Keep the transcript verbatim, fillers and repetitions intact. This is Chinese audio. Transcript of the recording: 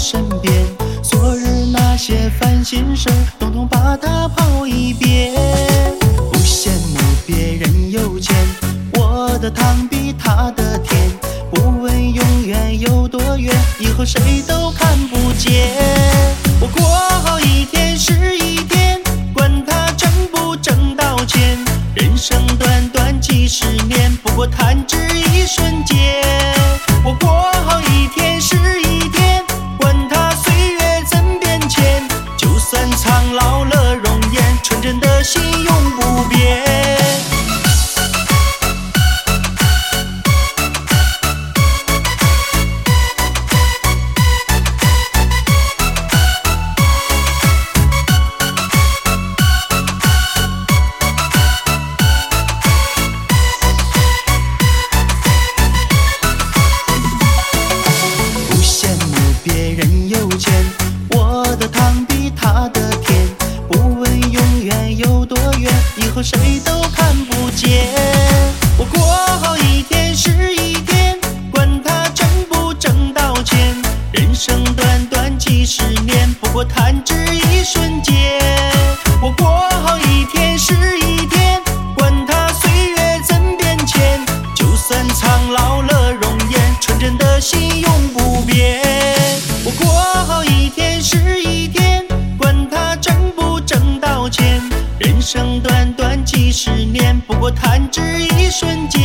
身边，昨日那些烦心事统统把它抛一边。不羡慕别人有钱，我的糖比他的甜，不问永远有多远，以后谁都看不见。我过好一天是一天，管他挣不挣到钱，人生短短几十年，不过弹指一瞬间。我过好一天是一天，管他岁月怎变迁，就算苍老了容颜，纯真的心永不变。以后谁都看不见。我过好一天是一天，管他挣不挣到钱，人生短短几十年，不过弹指一瞬间。我过好一天是一天，管他岁月怎变迁，就算苍老了容颜，纯真的心永不变。我过好一天是一天，管他挣不挣到钱，人生短短几十年，不过弹指一瞬间。